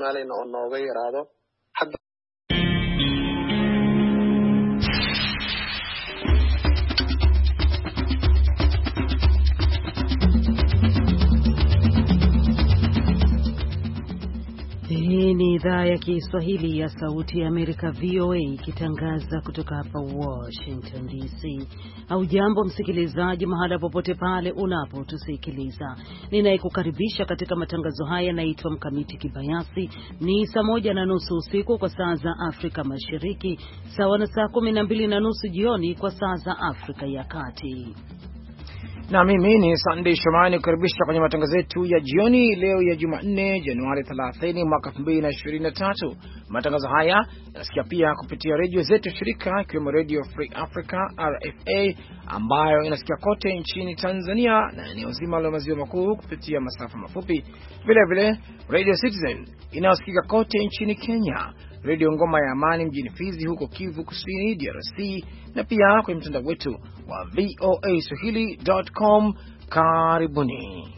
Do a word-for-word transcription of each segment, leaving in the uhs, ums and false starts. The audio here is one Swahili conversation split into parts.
isticmaalayna oo nooga yaraado. Hii ni idhaa ya Kiswahili ya Sauti ya Amerika V O A ikitangaza kutoka hapa Washington D C. Hujambo msikilizaji, mahala popote pale unapotusikiliza. Ninayekukaribisha katika matangazo haya naitwa Mkamiti Kibayasi. Ni saa moja na nusu usiku kwa saa za Afrika Mashariki, sawa na saa kumi na mbili na nusu jioni kwa saa za Afrika ya Kati. Na mimi ni Sunday Shomani kukaribisha kwenye matangazo yetu ya jioni leo ya Jumanne Januari thelathini mwaka elfu mbili na ishirini na tatu. Matangazo haya yanasikia pia kupitia redio zetu shirika ikiwemo Radio Free Africa R F A ambayo inasikia kote nchini Tanzania na eneo zima la maziwa makuu kupitia masafa mafupi. Vile vile Radio Citizen inayosikika kote nchini Kenya, Radio Ngoma ya Amani mjini Fizi huko Kivu Kusini D R C, na pia kwenye mtandao wetu wa V O A swahili dot com. Karibuni.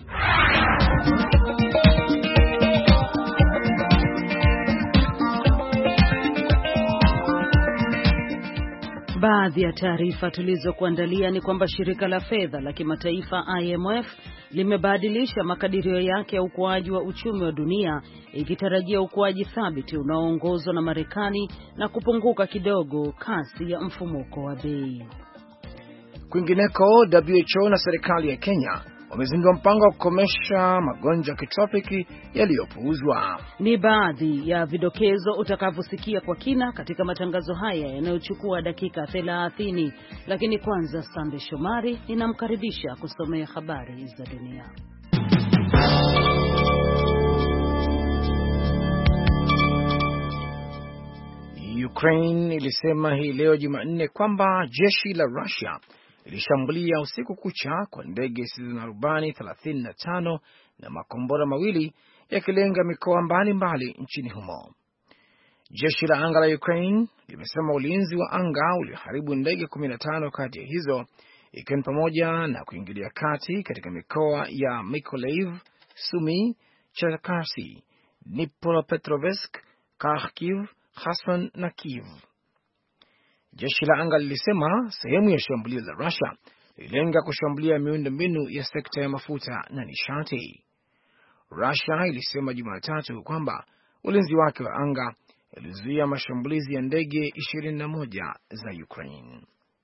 Baadhi ya taarifa tulizokuandalia ni kwamba shirika la fedha la kimataifa I M F limebadilisha makadirio yake ya ukuaji wa uchumi wa dunia ikitarajia ukuaji thabiti unaoongozwa na Marekani na kupunguka kidogo kasi ya mfumuko wa bei. Kwingineko, W H O na serikali ya Kenya wamezindua mpango wa kukomesha magonjwa ya kitropiki yaliyopuuzwa. Ni baadhi ya vidokezo utakavyosikia kwa kina katika matangazo haya yanayochukua dakika thelathini, lakini kwanza Sande Shomari ninamkaribisha kusomea habari za dunia. Ukraine ilisema hii leo Jumanne kwamba jeshi la Russia ilishambulia usiku kucha kwa ndege zisizo na rubani thelathini na tano na makombora mawili yakilenga mikoa mbalimbali nchini humo. Jeshi la anga la Ukraine limesema ulinzi wa anga uliharibu ndege kumi na tano kati ya hizo, ikiwa ni pamoja na kuingilia kati katika mikoa ya Mykolaiv, Sumy, Cherkasy, Dnipropetrovsk, Kharkiv, Kherson na Kyiv. Jeshi la anga lilisema sehemu ya shambulio la Russia ililenga kushambulia miundombinu ya sekta ya mafuta na nishati. Russia ilisema Jumatatu kwamba ulinzi wake wa anga ulizuia mashambulizi ya ndege ishirini na moja za Ukraine.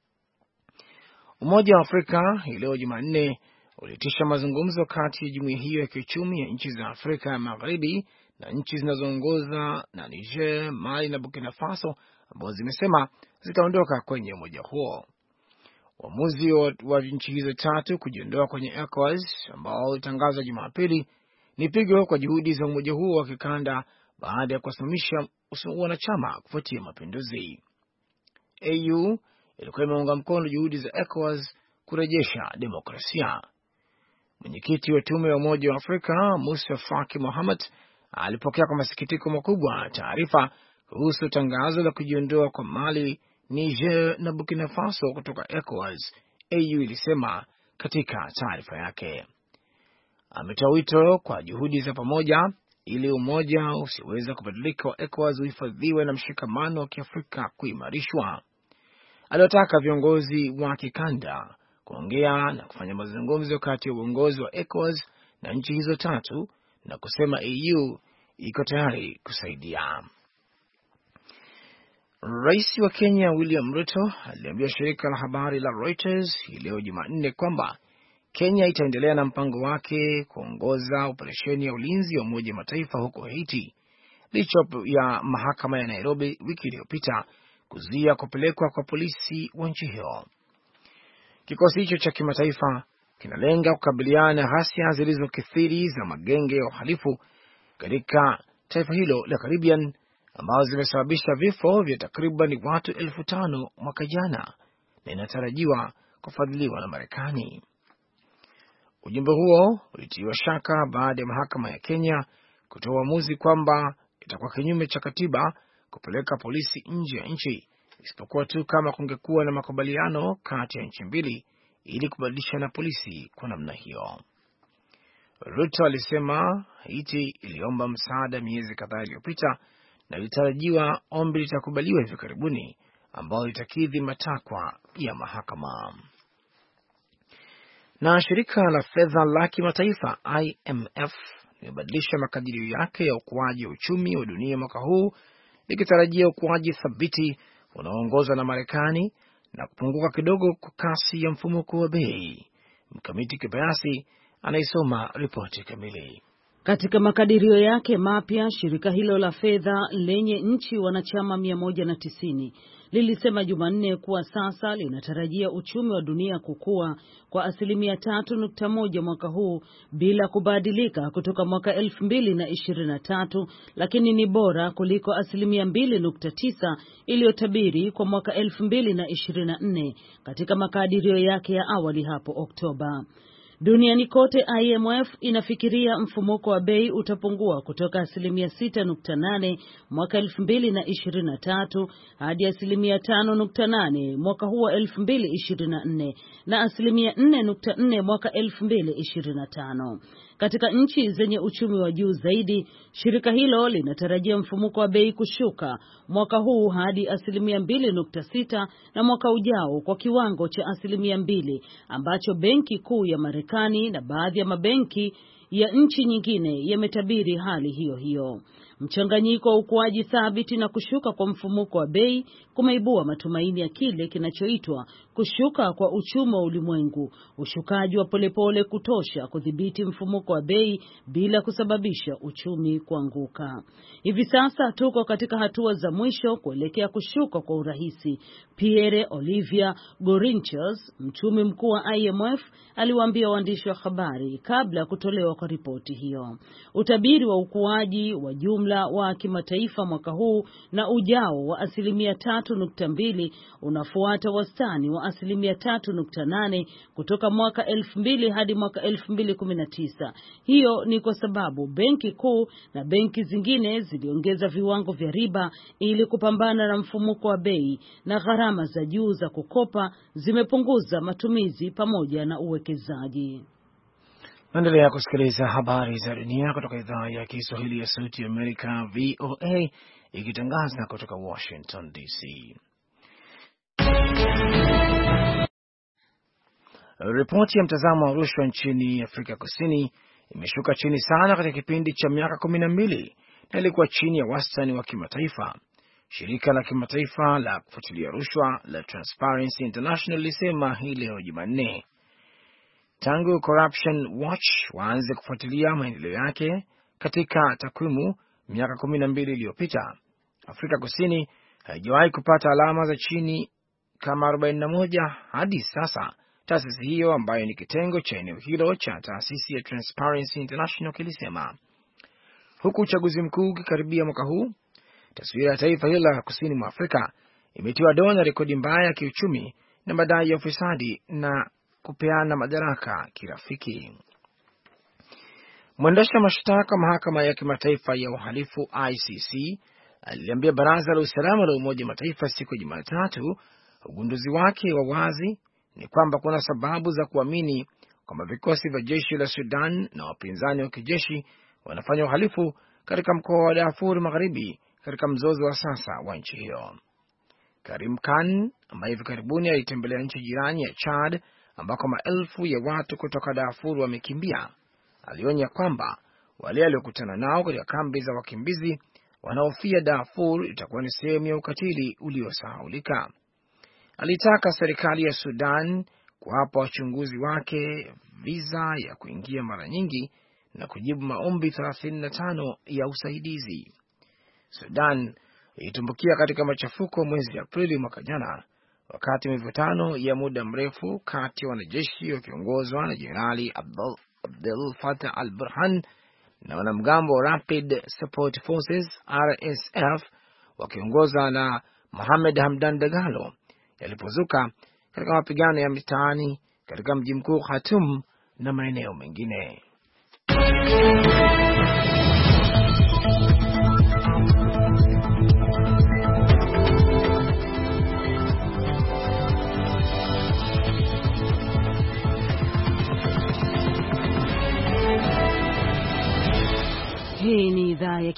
Umoja wa Afrika hii leo Jumanne ulitisha mazungumzo kati ya jumuiya hiyo ya kiuchumi ya nchi za Afrika ya Magharibi na nchi zinazoongoza na Niger, Mali na Burkina Faso ambazo zimesema zitaondoka kwenye umoja huo. Uamuzi wa, wa nchi hizo tatu kujiondoa kwenye ECOWAS ambao ulitangazwa Jumapili ni pigo kwa juhudi za umoja huo wa kikanda baada ya kusimamisha wanachama kufuatia mapinduzi. A U ilikuwa imeunga mkono juhudi za ECOWAS kurejesha demokrasia. Mwenyekiti wa tume ya Umoja wa Afrika Musa Faki Mohamed alipokea kwa masikitiko makubwa taarifa kuhusu tangazo la kujiondoa kwa Mali, Niger na Burkina Faso kutoka ECOWAS, A U ilisema katika taarifa yake. Ametoa wito kwa juhudi za pamoja ili umoja usiweza kubadilika wa ECOWAS uhifadhiwe na mshikamano wa Kiafrika kuimarishwa. Aliwataka viongozi wa kikanda kuongea na kufanya mazungumzo kati ya uongozi wa ECOWAS na nchi hizo tatu na kusema A U iko tayari kusaidia. Rais wa Kenya William Ruto aliambia shirika la habari la Reuters hii leo Jumanne kwamba Kenya itaendelea na mpango wake kuongoza operesheni ya ulinzi wa Umoja wa Mataifa huko Haiti, licha ya mahakama ya Nairobi wiki iliyopita kuzuia kupelekwa kwa polisi wa nchi hiyo. Kikosi hicho cha kimataifa kinalenga kukabiliana na ghasia zilizokithiri za magenge ya uhalifu katika taifa hilo la Caribbean ambazo zimesababisha vifo vya takriban watu elfu tano mwaka jana na inatarajiwa kufadhiliwa na Marekani. Ujumbe huo ulitiwa shaka baada ya mahakama ya Kenya kutoa uamuzi kwamba itakuwa kinyume cha katiba kupeleka polisi nje ya nchi, isipokuwa tu kama kungekuwa na makubaliano kati ya nchi mbili ili kubadilishana polisi kwa namna hiyo. Ruto alisema Haiti iliomba msaada miezi kadhaa iliyopita na ilitarajiwa ombi litakubaliwa hivi karibuni, ambao litakidhi matakwa ya mahakama. Na shirika la fedha la kimataifa I M F limebadilisha makadirio yake ya ukuaji wa uchumi wa dunia mwaka huu, likitarajia ukuaji thabiti unaoongozwa na Marekani na kupunguka kidogo kwa kasi ya mfumuko wa bei. Mkamiti Kibayasi anaisoma ripoti kamili. Katika makadirio yake mapya, shirika hilo la fedha lenye nchi wanachama mia moja na tisini lilisema Jumanne kuwa sasa linatarajia uchumi wa dunia kukua kwa asilimia tatu nukta moja mwaka huu bila kubadilika kutoka mwaka elfu mbili na ishirini na tatu, lakini ni bora kuliko asilimia mbili nukta tisa iliyotabiri kwa mwaka elfu mbili na ishirini na nne katika makadirio yake ya awali hapo Oktoba. Duniani kote I M F inafikiria mfumuko wa bei utapungua kutoka asilimia sita nukta nane mwaka elfu mbili na ishirini na tatu hadi asilimia tano nukta nane mwaka huu wa elfu mbili ishirini na nne na asilimia nne nukta nne mwaka elfu mbili ishirini na tano. Katika nchi zenye uchumi wa juu zaidi, shirika hilo linatarajia mfumuko wa bei kushuka mwaka huu hadi asilimia mbili nukta sita na mwaka ujao kwa kiwango cha asilimia mbili, ambacho Benki Kuu ya Marekani na baadhi ya mabenki ya nchi nyingine yametabiri hali hiyo hiyo. Mchanganyiko wa ukuaji thabiti na kushuka kwa mfumuko wa bei kumeibua matumaini ya kile kinachoitwa kushuka kwa uchumi wa ulimwengu, ushukaji wa polepole kutosha kudhibiti mfumuko wa bei bila kusababisha uchumi kuanguka. Hivi sasa tuko katika hatua za mwisho kuelekea kushuka kwa urahisi, Pierre Olivier Gourinchas, mchumi mkuu wa I M F, aliwaambia waandishi wa habari kabla ya kutolewa kwa ripoti hiyo. Utabiri wa ukuaji wa jumla wa kimataifa mwaka huu na ujao wa asilimia tatu nukta mbili unafuata wastani wa asilimia tatu nukta nane kutoka mwaka elfu mbili hadi mwaka elfu mbili kumi na tisa. Hiyo ni kwa sababu benki kuu na benki zingine ziliongeza viwango vya riba ili kupambana na mfumuko wa bei, na gharama za juu za kukopa zimepunguza matumizi pamoja na uwekezaji. Endelea kusikiliza habari za dunia kutoka idhaa ya Kiswahili ya Sauti ya Amerika V O A ikitangaza kutoka Washington D C. Ripoti ya mtazamo wa rushwa nchini Afrika Kusini imeshuka chini sana katika kipindi cha miaka kumi na mbili na ilikuwa chini ya wastani wa kimataifa. Shirika la kimataifa la kufuatilia rushwa la Transparency International lisema hii leo Jumanne. Tangu Corruption Watch waanze kufuatilia maendeleo yake katika takwimu miaka kumi na mbili iliyopita, Afrika Kusini haijawahi kupata alama za chini kama arobaini na moja hadi sasa. Taasisi hiyo ambayo ni kitengo cha eneo hilo cha taasisi ya Transparency International kilisema. Huku uchaguzi mkuu ukikaribia mwaka huu, taswira ya taifa hilo la kusini mwa Afrika imetiwa doa na rekodi mbaya ya kiuchumi na madai ya ufisadi na kupeana madaraka kirafiki. Mwendesha mashtaka mahakama ya kimataifa ya uhalifu I C C aliambia baraza la usalama la Umoja Mataifa siku ya Jumatatu ugunduzi wake wa wazi ni kwamba kuna sababu za kuamini kwamba vikosi vya jeshi la Sudan na wapinzani wa kijeshi wanafanya uhalifu katika mkoa wa Darfur Magharibi katika mzozo wa sasa wa nchi hiyo. Karim Khan ambaye hivi karibuni alitembelea nchi jirani ya Chad ambako maelfu ya watu kutoka Darfur wamekimbia, alionya kwamba wale waliokutana nao katika kambi za wakimbizi wanaofia Darfur itakuwa ni sehemu ya ukatili uliosahaulika. Alitaka serikali ya Sudan kuwapa wachunguzi wake visa ya kuingia mara nyingi na kujibu maombi thelathini na tano ya usaidizi. Sudan ilitumbukia katika machafuko mwezi Aprili mwaka jana, wakati mivutano ya muda mrefu kati ya wanajeshi wakiongozwa na Jenerali Abdel, Abdel Fattah al-Burhan na wanamgambo wa Rapid Support Forces R S F wakiongozwa na Mohamed Hamdan Dagalo yalipozuka katika mapigano ya mitaani katika mji mkuu Khartoum na maeneo mengine.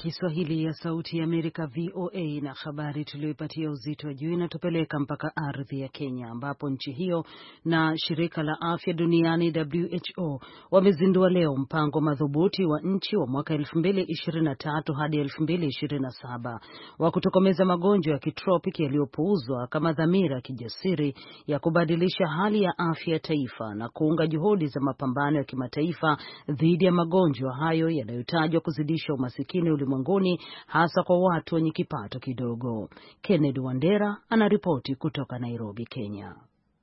Kiswahili ya Sauti ya Amerika V O A, na habari tuliyoipatia uzito wa juu inatupeleka mpaka ardhi ya Kenya, ambapo nchi hiyo na shirika la afya duniani W H O wamezindua leo mpango madhubuti wa nchi wa mwaka elfu mbili ishirini na tatu hadi elfu mbili ishirini na saba wa kutokomeza magonjwa ya kitropiki yaliyopuuzwa kama dhamira kijasiri ya kubadilisha hali ya afya ya taifa na kuunga juhudi za mapambano ya kimataifa dhidi ya magonjwa hayo yanayotajwa kuzidisha umasikini ulimwenguni, hasa kwa watu wenye kipato kidogo. Kennedy Wandera anaripoti kutoka Nairobi, Kenya.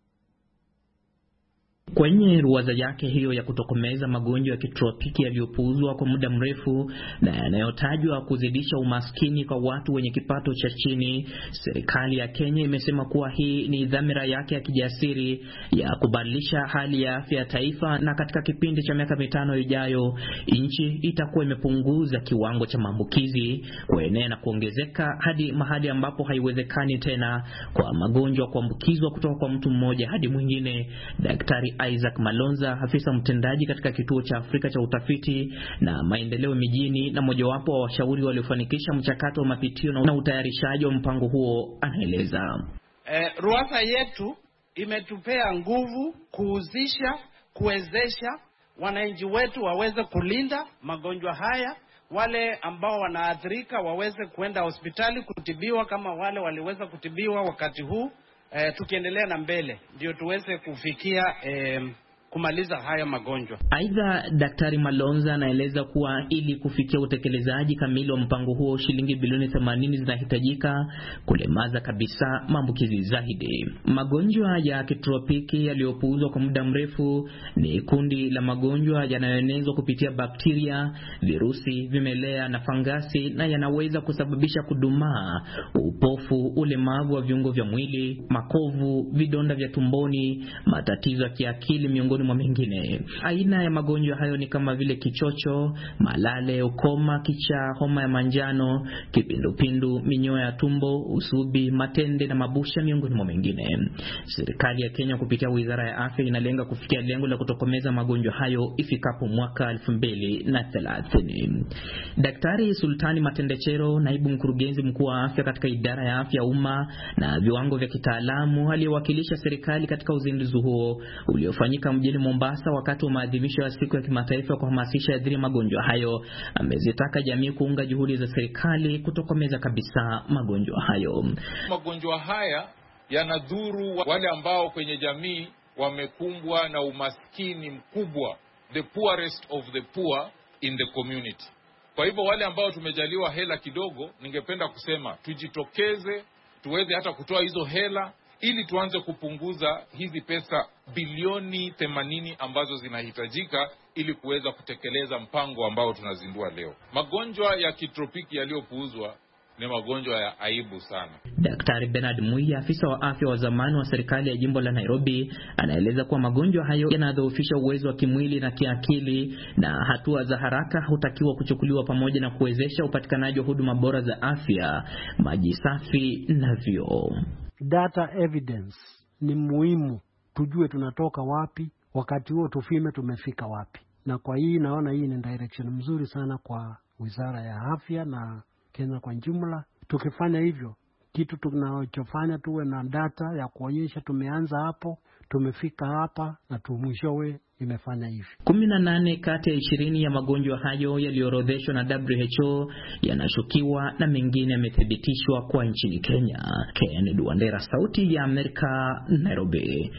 Kwenye ruwaza yake hiyo ya kutokomeza magonjwa ya kitropiki yaliyopuuzwa kwa muda mrefu na yanayotajwa kuzidisha umaskini kwa watu wenye kipato cha chini, serikali ya Kenya imesema kuwa hii ni dhamira yake ya kijasiri ya kubadilisha hali ya afya ya taifa, na katika kipindi cha miaka mitano ijayo nchi itakuwa imepunguza kiwango cha maambukizi kuenea na kuongezeka hadi mahali ambapo haiwezekani tena kwa magonjwa kuambukizwa kutoka kwa mtu mmoja hadi mwingine. Daktari Isaac Malonza, afisa mtendaji katika kituo cha Afrika cha utafiti na maendeleo mijini na mojawapo wa washauri waliofanikisha mchakato wa mapitio na utayarishaji wa mpango huo, anaeleza. Eh, ruwaza yetu imetupea nguvu kuhusisha, kuwezesha wananchi wetu waweze kulinda magonjwa haya, wale ambao wanaathirika waweze kwenda hospitali kutibiwa kama wale waliweza kutibiwa wakati huu. Eh, tukiendelea na mbele ndio tuweze kufikia eh, kumaliza haya magonjwa. Aidha, Daktari Malonza anaeleza kuwa ili kufikia utekelezaji kamili wa mpango huo, shilingi bilioni themanini zinahitajika kulemaza kabisa maambukizi zaidi. Magonjwa ya kitropiki yaliyopuuzwa kwa muda mrefu ni kundi la magonjwa yanayoenezwa kupitia bakteria, virusi, vimelea na fangasi, na yanaweza kusababisha kudumaa, upofu, ulemavu wa viungo vya mwili, makovu, vidonda vya tumboni, matatizo ya kiakili miongoni mwa mengine. Aina ya magonjwa hayo ni kama vile kichocho, malale, ukoma, kichaa, homa ya manjano, kipindupindu, minyoo ya tumbo, usubi, matende na mabusha miongoni mwa mengine. Serikali ya Kenya kupitia Wizara ya Afya inalenga kufikia lengo la kutokomeza magonjwa hayo ifikapo mwaka elfu mbili na thelathini. Daktari Sultani Matendechero, naibu mkurugenzi mkuu wa afya katika idara ya afya umma na viwango vya kitaalamu, aliyewakilisha serikali katika uzinduzi huo uliofanyika mjini Mombasa wakati wa maadhimisho ya siku ya kimataifa kuhamasisha dhidi ya magonjwa hayo, amezitaka jamii kuunga juhudi za serikali kutokomeza kabisa magonjwa hayo. Magonjwa haya yanadhuru wale ambao kwenye jamii wamekumbwa na umaskini mkubwa, the poorest of the poor in the community. Kwa hivyo wale ambao tumejaliwa hela kidogo, ningependa kusema tujitokeze tuweze hata kutoa hizo hela ili tuanze kupunguza hizi pesa bilioni themanini ambazo zinahitajika ili kuweza kutekeleza mpango ambao tunazindua leo. Magonjwa ya kitropiki yaliyopuuzwa ni magonjwa ya aibu sana. Daktari Bernard Muya, afisa wa afya wa zamani wa serikali ya jimbo la Nairobi, anaeleza kuwa magonjwa hayo yanadhoofisha uwezo wa kimwili na kiakili, na hatua za haraka hutakiwa kuchukuliwa pamoja na kuwezesha upatikanaji wa huduma bora za afya, maji safi na vyoo. Data evidence ni muhimu, tujue tunatoka wapi, wakati huo tufime tumefika wapi. Na kwa hii naona hii ni direction mzuri sana kwa Wizara ya Afya na Kenya kwa jumla. Tukifanya hivyo, kitu tunachofanya tuwe na data ya kuonyesha tumeanza hapo, tumefika hapa na tumwishowe imefanya hivi. kumi na nane kati ya ishirini ya magonjwa hayo yaliorodheshwa na W H O yanashukiwa na mengine yamethibitishwa kwa nchini Kenya. Kennedy Wandera, Sauti ya Amerika, Nairobi.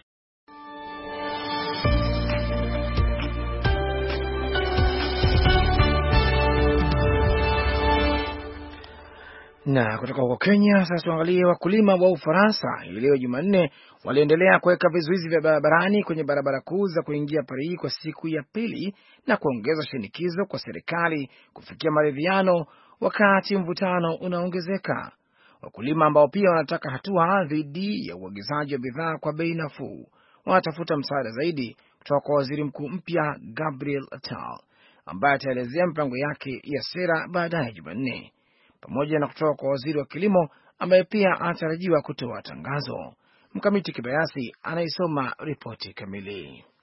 Na kutoka huko Kenya sasa tuangalie wakulima wa Ufaransa. Leo Jumanne waliendelea kuweka vizuizi vya barabarani kwenye barabara kuu za kuingia Paris kwa siku ya pili na kuongeza shinikizo kwa serikali kufikia maridhiano wakati mvutano unaongezeka. Wakulima ambao pia wanataka hatua dhidi ya uagizaji wa bidhaa kwa bei nafuu wanatafuta msaada zaidi kutoka kwa waziri mkuu mpya Gabriel Attal, ambaye ataelezea mpango yake ya sera baadaye Jumanne, pamoja na kutoka kwa waziri wa kilimo ambaye pia anatarajiwa kutoa tangazo. Mkamiti Kibayasi anaisoma ripoti kamili.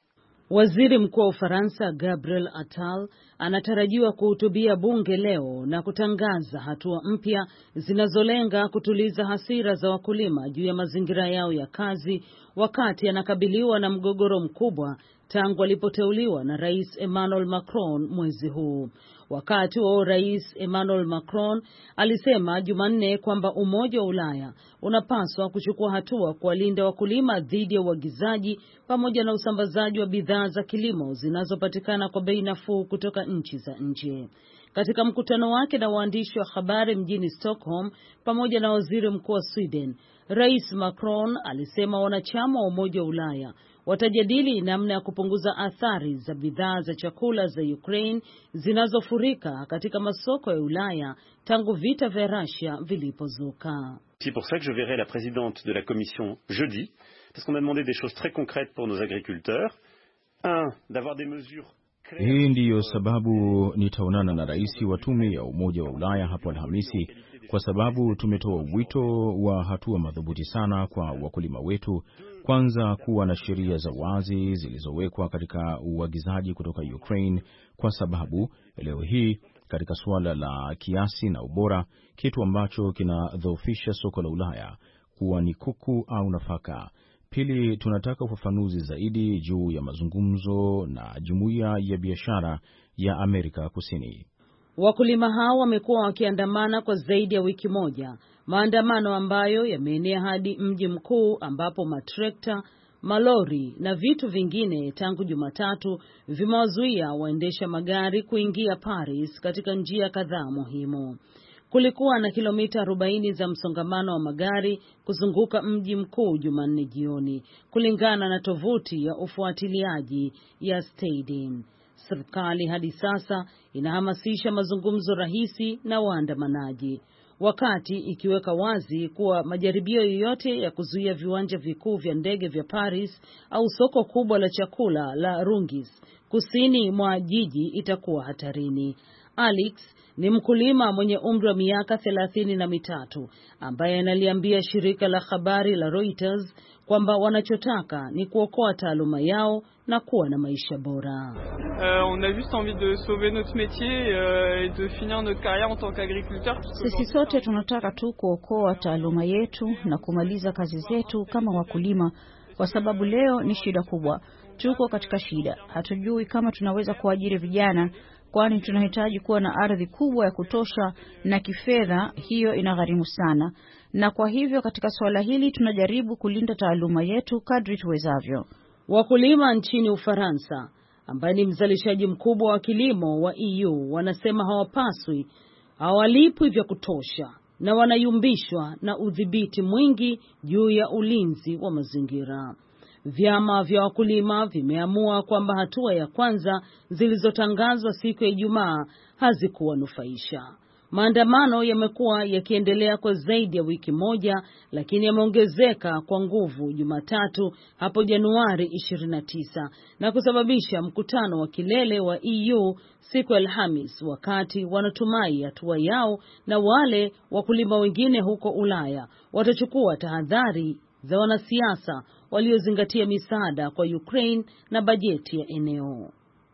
Waziri Mkuu wa Ufaransa Gabriel Attal anatarajiwa kuhutubia bunge leo na kutangaza hatua mpya zinazolenga kutuliza hasira za wakulima juu ya mazingira yao ya kazi wakati anakabiliwa na mgogoro mkubwa tangu alipoteuliwa na Rais Emmanuel Macron mwezi huu. Wakati wa Rais Emmanuel Macron alisema Jumanne kwamba Umoja wa Ulaya unapaswa kuchukua hatua kuwalinda wakulima dhidi ya uagizaji pamoja na usambazaji wa bidhaa za kilimo zinazopatikana kwa bei nafuu kutoka nchi za nje. Katika mkutano wake na waandishi wa habari mjini Stockholm pamoja na Waziri Mkuu wa Sweden, Rais Macron alisema wanachama wa Umoja wa Ulaya watajadili namna ya kupunguza athari za bidhaa za chakula za Ukraine zinazofurika katika masoko ya Ulaya tangu vita vya Russia vilipozuka. C'est pour ça que je verrai la présidente de la commission jeudi, parce qu'on a demandé des choses très concrètes pour nos agriculteurs. Un, d'avoir des mesures. Hii ndiyo sababu nitaonana na rais wa tume ya Umoja wa Ulaya hapo Alhamisi, kwa sababu tumetoa wito wa hatua madhubuti sana kwa wakulima wetu. Kwanza, kuwa na sheria za wazi zilizowekwa katika uagizaji kutoka Ukraine, kwa sababu leo hii katika suala la kiasi na ubora, kitu ambacho kinadhoofisha soko la Ulaya kuwa ni kuku au nafaka. Pili, tunataka ufafanuzi zaidi juu ya mazungumzo na Jumuiya ya Biashara ya Amerika Kusini. Wakulima hao wamekuwa wakiandamana kwa zaidi ya wiki moja, maandamano ambayo yameenea hadi mji mkuu ambapo matrekta, malori na vitu vingine tangu Jumatatu vimewazuia waendesha magari kuingia Paris katika njia kadhaa muhimu. Kulikuwa na kilomita arobaini za msongamano wa magari kuzunguka mji mkuu Jumanne jioni, kulingana na tovuti ya ufuatiliaji ya Stadin. Serikali hadi sasa inahamasisha mazungumzo rahisi na waandamanaji, wakati ikiweka wazi kuwa majaribio yoyote ya kuzuia viwanja vikuu vya ndege vya Paris au soko kubwa la chakula la Rungis kusini mwa jiji itakuwa hatarini. Alex ni mkulima mwenye umri wa miaka thelathini na mitatu ambaye analiambia shirika la habari la Reuters kwamba wanachotaka ni kuokoa taaluma yao na kuwa na maisha bora. Uh, on a juste envie de sauver notre métier uh, et de finir notre carrière en tant qu'agriculteur. Sisi sote tunataka tu kuokoa taaluma yetu na kumaliza kazi zetu kama wakulima, kwa sababu leo ni shida kubwa. Tuko katika shida. Hatujui kama tunaweza kuajiri vijana, kwani tunahitaji kuwa na ardhi kubwa ya kutosha na kifedha hiyo inagharimu sana. Na kwa hivyo katika swala hili tunajaribu kulinda taaluma yetu kadri tuwezavyo. Wakulima nchini Ufaransa, ambaye ni mzalishaji mkubwa wa kilimo wa E U, wanasema hawapaswi, hawalipwi vya kutosha na wanayumbishwa na udhibiti mwingi juu ya ulinzi wa mazingira. Vyama vya wakulima vimeamua kwamba hatua ya kwanza zilizotangazwa siku ya Ijumaa hazikuwanufaisha. Maandamano yamekuwa yakiendelea kwa zaidi ya wiki moja, lakini yameongezeka kwa nguvu Jumatatu hapo Januari ishirini na tisa na kusababisha mkutano wa kilele wa E U siku ya Alhamis, wakati wanatumai hatua yao na wale wakulima wengine huko Ulaya watachukua tahadhari za wanasiasa waliozingatia misaada kwa Ukraine na bajeti ya eneo.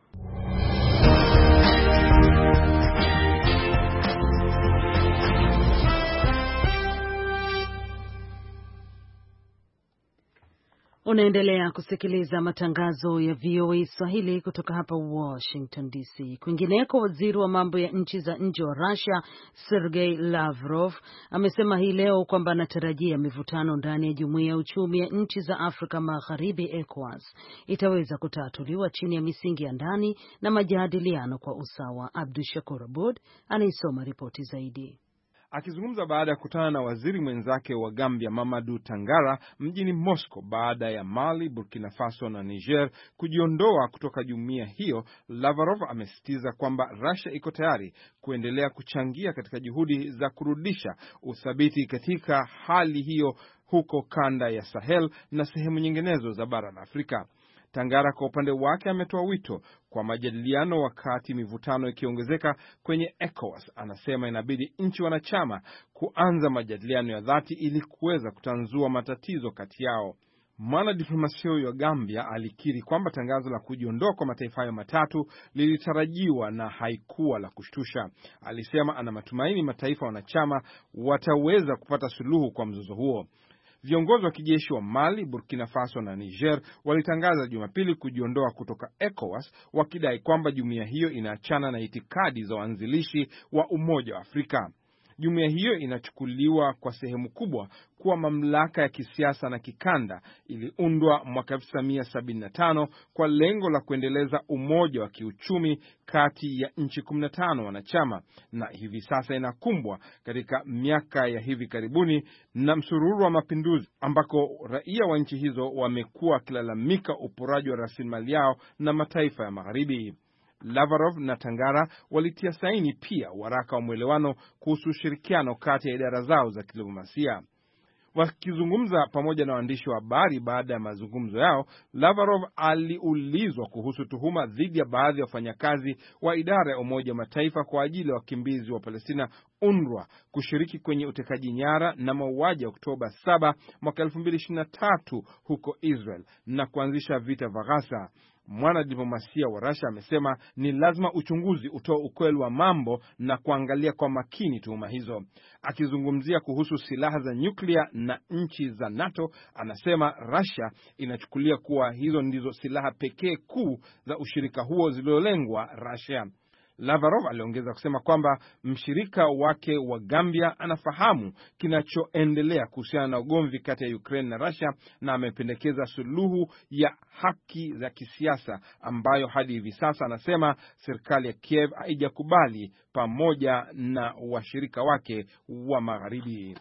Unaendelea kusikiliza matangazo ya V O A Swahili kutoka hapa Washington D C. Kwingineko, waziri wa mambo ya nchi za nje wa Russia Sergei Lavrov amesema hii leo kwamba anatarajia mivutano ndani ya Jumuiya ya Uchumi ya Nchi za Afrika Magharibi ECOWAS itaweza kutatuliwa chini ya misingi ya ndani na majadiliano kwa usawa. Abdushakur Abud anaisoma ripoti zaidi. Akizungumza baada ya kukutana na waziri mwenzake wa Gambia Mamadou Tangara mjini Moscow baada ya Mali, Burkina Faso na Niger kujiondoa kutoka jumuiya hiyo, Lavrov amesisitiza kwamba Russia iko tayari kuendelea kuchangia katika juhudi za kurudisha uthabiti katika hali hiyo huko kanda ya Sahel na sehemu nyinginezo za bara la Afrika. Tangara kwa upande wake ametoa wito kwa majadiliano wakati mivutano ikiongezeka kwenye ECOWAS. Anasema inabidi nchi wanachama kuanza majadiliano ya dhati ili kuweza kutanzua matatizo kati yao. Mwanadiplomasia wa Gambia alikiri kwamba tangazo la kujiondoa kwa mataifa hayo matatu lilitarajiwa na haikuwa la kushtusha. Alisema ana matumaini mataifa wanachama wataweza kupata suluhu kwa mzozo huo. Viongozi wa kijeshi wa Mali, Burkina Faso na Niger walitangaza Jumapili kujiondoa kutoka ECOWAS, wakidai kwamba jumuiya hiyo inaachana na itikadi za waanzilishi wa Umoja wa Afrika. Jumuiya hiyo inachukuliwa kwa sehemu kubwa kuwa mamlaka ya kisiasa na kikanda. Iliundwa mwaka elfu tisa mia sabini na tano kwa lengo la kuendeleza umoja wa kiuchumi kati ya nchi kumi na tano wanachama, na hivi sasa inakumbwa katika miaka ya hivi karibuni na msururu wa mapinduzi ambako raia wa nchi hizo wamekuwa wakilalamika uporaji wa rasilimali yao na mataifa ya magharibi. Lavrov na Tangara walitia saini pia waraka wa mwelewano kuhusu ushirikiano kati ya idara zao za kidiplomasia. Wakizungumza pamoja na waandishi wa habari baada ya mazungumzo yao, Lavrov aliulizwa kuhusu tuhuma dhidi ya baadhi ya wafanyakazi wa idara ya Umoja wa Mataifa kwa ajili ya wakimbizi wa Palestina UNRWA kushiriki kwenye utekaji nyara na mauaji ya Oktoba saba mwaka elfu mbili ishirini na tatu huko Israel na kuanzisha vita vya Gaza. Mwanadiplomasia wa Russia amesema ni lazima uchunguzi utoe ukweli wa mambo na kuangalia kwa makini tuhuma hizo. Akizungumzia kuhusu silaha za nyuklia na nchi za NATO, anasema Russia inachukulia kuwa hizo ndizo silaha pekee kuu za ushirika huo zilizolengwa Russia. Lavrov aliongeza kusema kwamba mshirika wake wa Gambia anafahamu kinachoendelea kuhusiana na ugomvi kati ya Ukraine na Russia, na amependekeza suluhu ya haki za kisiasa ambayo hadi hivi sasa anasema serikali ya Kiev haijakubali pamoja na washirika wake wa magharibi.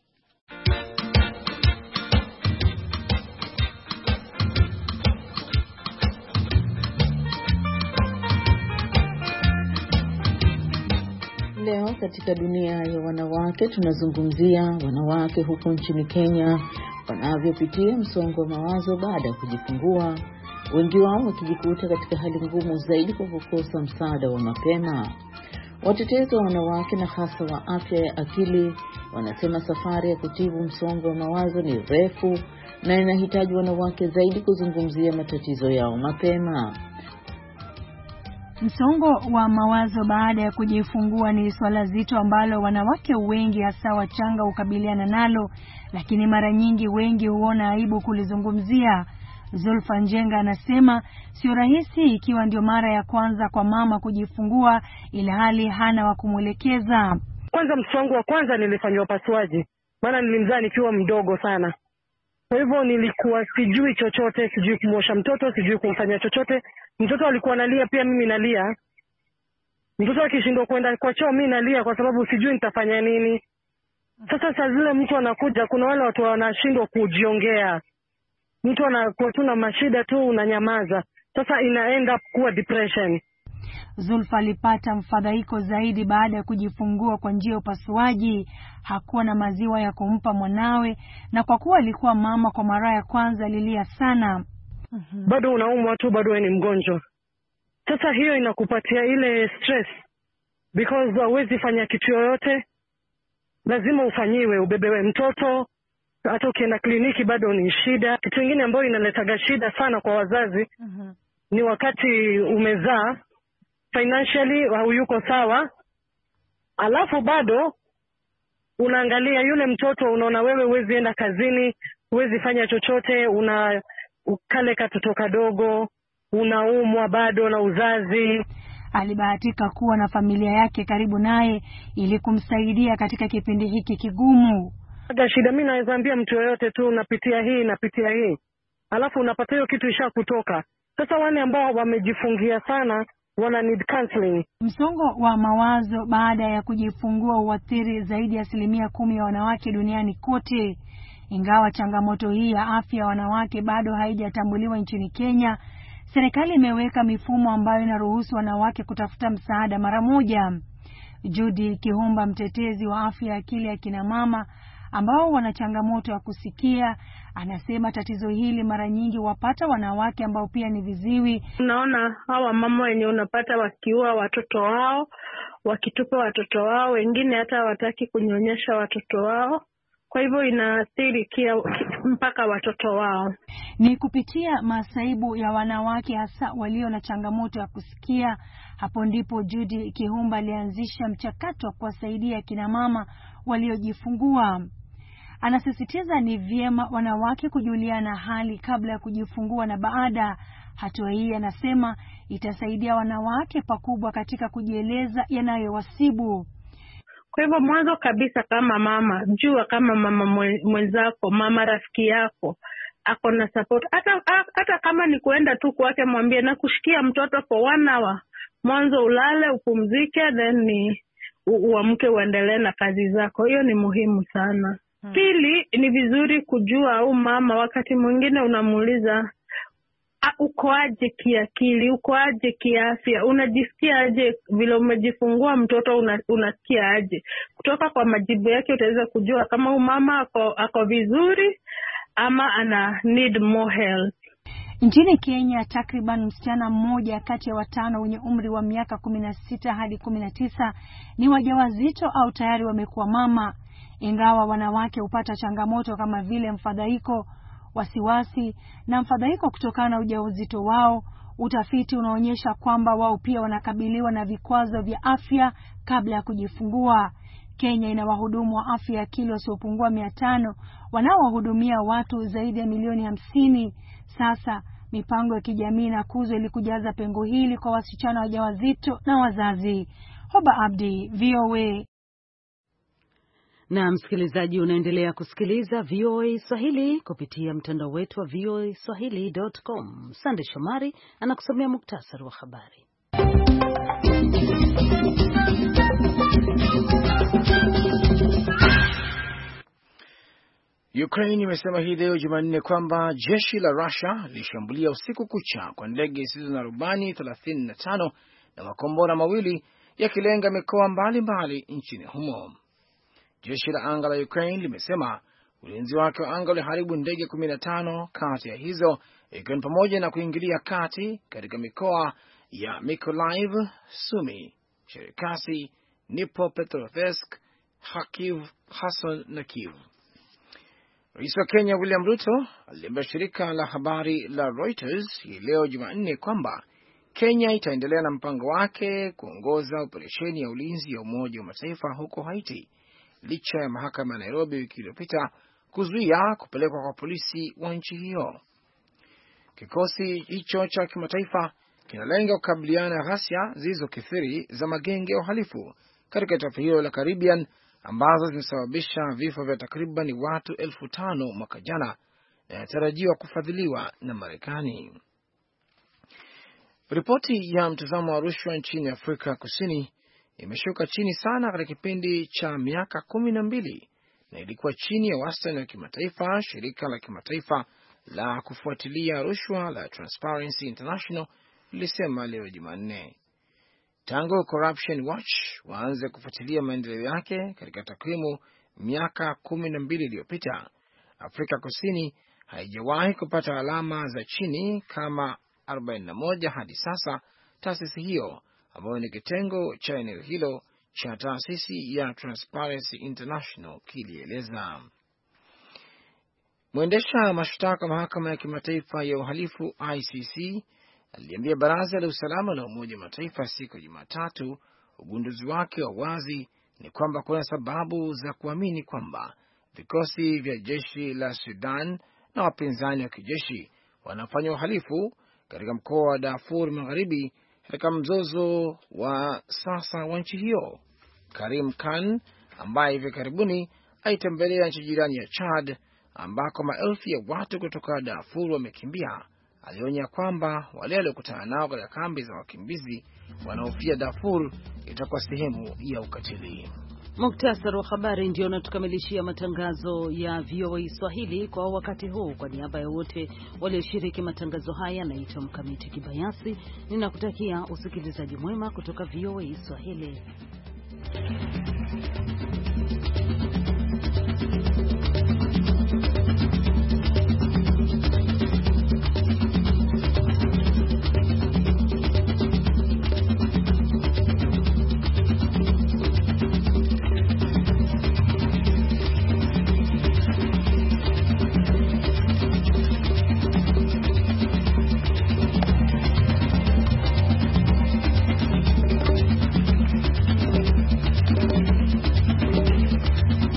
Leo katika dunia ya wanawake tunazungumzia wanawake huko nchini Kenya wanavyopitia msongo wa mawazo baada ya kujifungua, wengi wao wakijikuta katika hali ngumu zaidi kwa kukosa msaada wa mapema. Watetezi wa wanawake na hasa wa afya ya akili wanasema safari ya kutibu msongo wa mawazo ni refu na inahitaji wanawake zaidi kuzungumzia matatizo yao mapema. Msongo wa mawazo baada ya kujifungua ni swala zito ambalo wanawake wengi hasa wachanga hukabiliana nalo, lakini mara nyingi wengi huona aibu kulizungumzia. Zulfa Njenga anasema sio rahisi ikiwa ndio mara ya kwanza kwa mama kujifungua ila hali hana wa kumwelekeza. Kwanza msongo wa kwanza nilifanywa upasuaji, maana nilimzaa nikiwa mdogo sana. Kwa hivyo nilikuwa sijui chochote, sijui kumosha mtoto, sijui kumfanya chochote. Mtoto alikuwa analia pia mimi nalia. Mtoto akishindwa kwenda kwa choo mimi nalia kwa sababu sijui nitafanya nini. Sasa saa zile mtu anakuja, kuna wale watu wanashindwa kujiongea. Mtu anakuwa tu na mashida tu unanyamaza. Sasa inaenda kuwa depression. Zulfa alipata mfadhaiko zaidi baada ya kujifungua kwa njia ya upasuaji. Hakuwa na maziwa ya kumpa mwanawe na kwa kuwa alikuwa mama kwa mara ya kwanza alilia sana. Mm-hmm. Bado unaumwa tu, bado wewe ni mgonjwa. Sasa hiyo inakupatia ile stress because huwezi fanya kitu yoyote. Lazima ufanyiwe, ubebewe mtoto. Hata ukienda kliniki bado ni shida. Kitu kingine ambayo inaletaga shida sana kwa wazazi, mm-hmm, ni wakati umezaa financially hayuko sawa, alafu bado unaangalia yule mtoto, unaona wewe huwezi enda kazini, huwezi fanya chochote, una kale katoto kadogo, unaumwa bado na uzazi. Alibahatika kuwa na familia yake karibu naye ili kumsaidia katika kipindi hiki kigumu. Hata shida mimi naweza ambia mtu yoyote tu napitia hii napitia hii, alafu unapata hiyo kitu isha kutoka. Sasa wale ambao wamejifungia sana wana need counseling. Msongo wa mawazo baada ya kujifungua huathiri zaidi ya asilimia kumi ya wanawake duniani kote. Ingawa changamoto hii ya afya ya wanawake bado haijatambuliwa nchini Kenya, serikali imeweka mifumo ambayo inaruhusu wanawake kutafuta msaada mara moja. Judy Kihumba, mtetezi wa afya ya akili ya kina mama ambao wana changamoto ya kusikia, anasema tatizo hili mara nyingi wapata wanawake ambao pia ni viziwi. Unaona hawa mama wenye unapata wakiua watoto wao, wakitupa watoto wao, wengine hata hawataki kunyonyesha watoto wao kwa hivyo inaathiri kia mpaka watoto wao. Ni kupitia masaibu ya wanawake hasa walio na changamoto ya kusikia. Hapo ndipo Judy Kihumba alianzisha mchakato wa kuwasaidia kina mama waliojifungua. Anasisitiza ni vyema wanawake kujuliana hali kabla ya kujifungua na baada. Hatua hii anasema itasaidia wanawake pakubwa katika kujieleza yanayowasibu. Kwa hivyo mwanzo kabisa, kama mama, jua kama mama mwenzako, mama rafiki yako ako na support. Hata hata kama ni kuenda tu kwake, mwambie na kushikia mtoto for one hour. Mwanzo ulale, upumzike, then ni uamke uendelee na kazi zako. Hiyo ni muhimu sana. Hmm. Pili, ni vizuri kujua au mama wakati mwingine unamuuliza uko aje kiakili, uko aje kiafya, unajisikia aje vile umejifungua mtoto, unasikia aje. Kutoka kwa majibu yake utaweza kujua kama huyu mama ako, ako vizuri ama ana need more help. Nchini Kenya, takriban msichana mmoja kati ya watano wenye umri wa miaka kumi na sita hadi kumi na tisa ni wajawazito au tayari wamekuwa mama. Ingawa wanawake hupata changamoto kama vile mfadhaiko, wasiwasi na mfadhaiko kutokana na ujauzito wao, utafiti unaonyesha kwamba wao pia wanakabiliwa na vikwazo vya afya kabla ya kujifungua. Kenya ina wahudumu wa afya ya akili wasiopungua mia tano wanaowahudumia watu zaidi ya milioni hamsini. Sasa mipango ya kijamii na kuzo ili kujaza pengo hili kwa wasichana wajawazito na wazazi. Hoba Abdi, V O A. Na msikilizaji, unaendelea kusikiliza V O A Swahili kupitia mtandao wetu wa V O A swahili dot com. Sande Shomari anakusomea muktasari wa habari. Ukraine imesema hii leo Jumanne kwamba jeshi la Russia lilishambulia usiku kucha kwa ndege zisizo na rubani thelathini na tano na makombora mawili yakilenga mikoa mbalimbali nchini humo. Jeshi la anga la Ukraine limesema ulinzi wake wa anga uliharibu ndege kumi na tano kati ya hizo, ikiwa ni pamoja na kuingilia kati katika mikoa ya Mykolaiv, Sumy, Cherkasy, Dnipropetrovsk, Kharkiv, Kherson na Kyiv. Rais wa Kenya William Ruto aliambia shirika la habari la Reuters hii leo Jumanne kwamba Kenya itaendelea na mpango wake kuongoza operesheni ya ulinzi ya Umoja wa Mataifa huko Haiti, licha ya mahakama ya Nairobi wiki iliyopita kuzuia kupelekwa kwa polisi wa nchi hiyo. Kikosi hicho cha kimataifa kinalenga kukabiliana na ghasia zilizokithiri za magenge ya uhalifu katika taifa hilo la Caribbean ambazo zimesababisha vifo vya takriban watu elfu tano mwaka jana na inatarajiwa kufadhiliwa na Marekani. Ripoti ya mtazamo wa rushwa nchini Afrika Kusini imeshuka chini sana katika kipindi cha miaka kumi na mbili na ilikuwa chini ya wastani wa kimataifa. Shirika la kimataifa la kufuatilia rushwa la Transparency International lilisema leo Jumanne. Tangu Corruption Watch waanze kufuatilia maendeleo yake katika takwimu miaka kumi na mbili iliyopita, Afrika Kusini haijawahi kupata alama za chini kama arobaini na moja hadi sasa, taasisi hiyo ambayo ni kitengo cha eneo hilo cha taasisi ya Transparency International kilieleza. Mwendesha mashtaka mahakama ya kimataifa ya uhalifu I C C aliambia baraza la usalama la Umoja wa Mataifa siku ya Jumatatu ugunduzi wake wa wazi ni kwamba kuna sababu za kuamini kwamba vikosi vya jeshi la Sudan na wapinzani wa kijeshi wanafanya uhalifu katika mkoa wa Darfur Magharibi katika mzozo wa sasa wa nchi hiyo. Karim Khan ambaye hivi karibuni aitembelea nchi jirani ya Chad ambako maelfu ya watu kutoka Darfur wamekimbia, alionya kwamba wale waliokutana nao katika kambi za wakimbizi wanaofia Darfur itakuwa sehemu ya ukatili. Muktasari wa habari ndio unatukamilishia matangazo ya V O A Swahili kwa wakati huu. Kwa niaba ya wote walioshiriki matangazo haya, naitwa Mkamiti Kibayasi, ninakutakia usikilizaji mwema kutoka V O A Swahili.